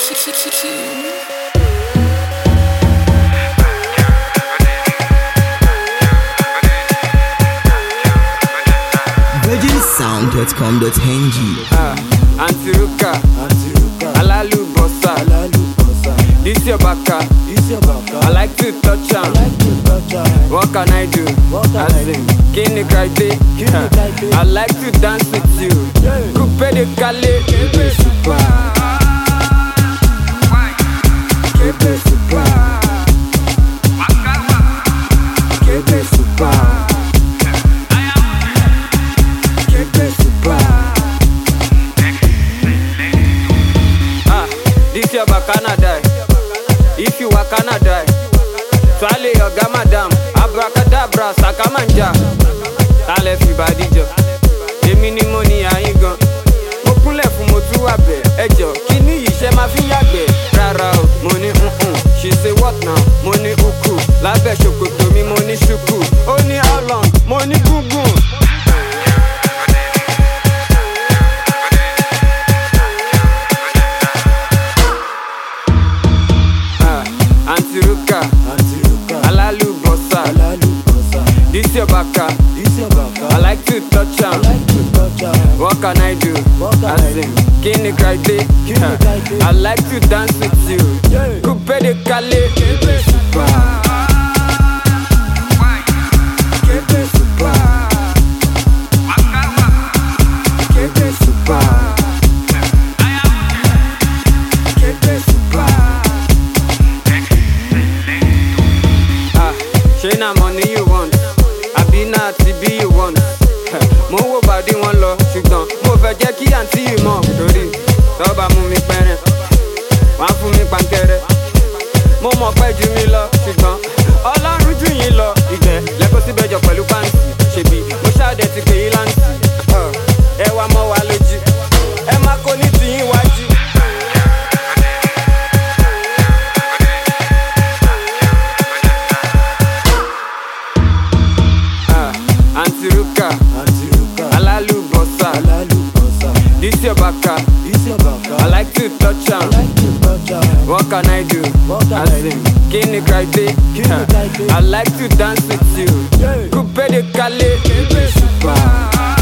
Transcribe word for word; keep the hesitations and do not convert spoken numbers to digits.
virgin sound dot com dot n g. Ah, Auntie Ruka, Alalu Bossa, this your baka, I like to touch am. What can I do? I sing, Kini Kaite, I like to dance with you. Coupe de Calais, Kebe Super, Kebe Super, Kebe Super. This your bacana die. If you wakana die, swallow your gamma dam. Abracadabra, sakamanja. Tale fi badijo. Emi ni mo ni ayin gan. Mo kunle fun mo tu wa be. Ejo, kini yi se ma fi yagbe. Rara o, mo ni mm. She say what now? Mo ni uku. Labe sokoto mi mo ni shuku. O ni how long? Mo ni gungun. Auntie Ruka, Alalu Bossa, this your baka, I like to touch am. What can I do? I sing, Kini Kaite, I like to dance with you. Coupe de Calais, Kebe Super, Kebe Super, Kebe Super, Kebe Super. Ṣé na money you want? Àbí na T V you want? Mo wo bàdí wọn lọ, ṣùgbọ́n mo fẹ́ jẹ́ kí àǹtí yìí mọ̀. Torí tọ́ba mú mi pẹ́rẹ́, wọ́n á fún mi pankẹ́rẹ́. Mo mọ̀ pẹ́ ju mi lọ, ṣùgbọ́n Ọlọ́run jù yín lọ. Ìgbẹ́ lẹ́kọ̀ọ́ síbẹ̀ jọ pẹ̀lú pàǹtì. Ṣèbí mo ṣáàdẹ̀ ti pè yín láǹtì. Ẹ wá mọ́ wa lójú, ẹ má kó ní tìyín wájú. Auntie Ruka, Alalu Bossa, this your baka, I like to touch am. What can I do? I sing, Kini Kaite, I like to dance with you. Coupe de Calais, Kebe Super.